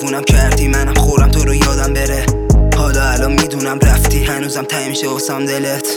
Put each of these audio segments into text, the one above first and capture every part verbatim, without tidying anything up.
دیوونم کردی، منم خورم تو رو یادم بره. حالا الان میدونم رفتی، هنوزم ته میشه واسم دلت.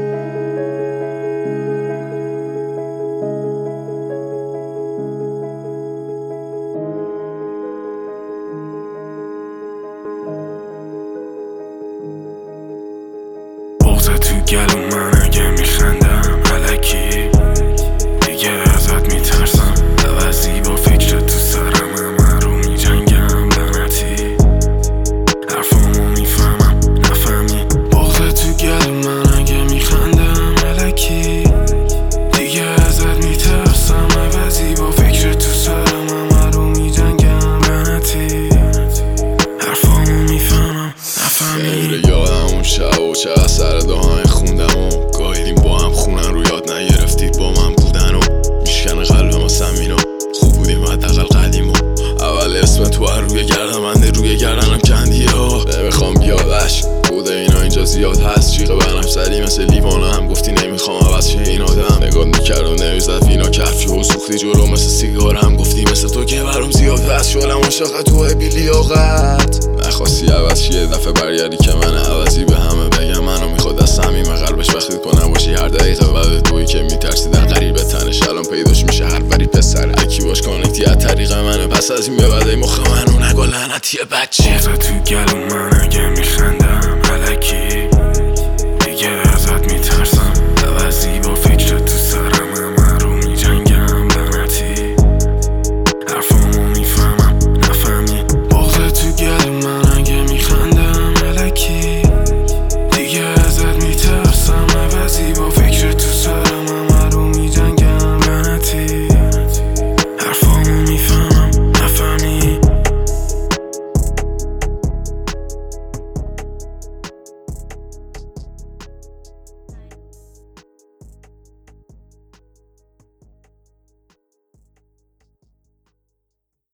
بغضه تو گلو من اگه میخندم الکی دیگه ازت میترسم، عوضی با فکر تو سرم همه رو میجنگم لعنتی، حرفامو میفهمم نفهمی. بغضه تو گلو من اگه میخندم الکی دیگه ازت میترسم، عوضی با فکر تو سرم همه رو میجنگم لعنتی، حرفامو میفهمم نفهمی. خیلی یادم اون شب و چه اثر دهان خوندم و گاهیدیم با هم خونن رو یاد نگرفتید با من بودن و میشکن قلب ما سمینو خوب بودیم حداقل قدیم و اول اسم تو هر روی گردمنده روی گردنم کندیه ها نمیخوام بیاد عشق بوده اینا اینجا زیاد هست جیغ بنفش زدی مثل لیوانه هم گفتی نمیخوام عوض شه این آدم نگاه میکرد و نمیزد وینا کفی و سوختی جلو مثل سیگار هم گفتی مثل تو که برام زیاد هست شدم عاشق تو بی لیاقت نخواستی عوض شی یه دفعه برگردی که من عوضی به همه بگم منو میخواد از صمیم قلبش وقتی کنم باشی هر دقیقه بعد تویی که میترسی در قریب تنش الان پیداش میشه هر وری پسر اکی باش کانکتی از طریق منه پس از این به بعد مخ منو نگو لعنتی بچه. بغضه تو گلو من اگه میخندم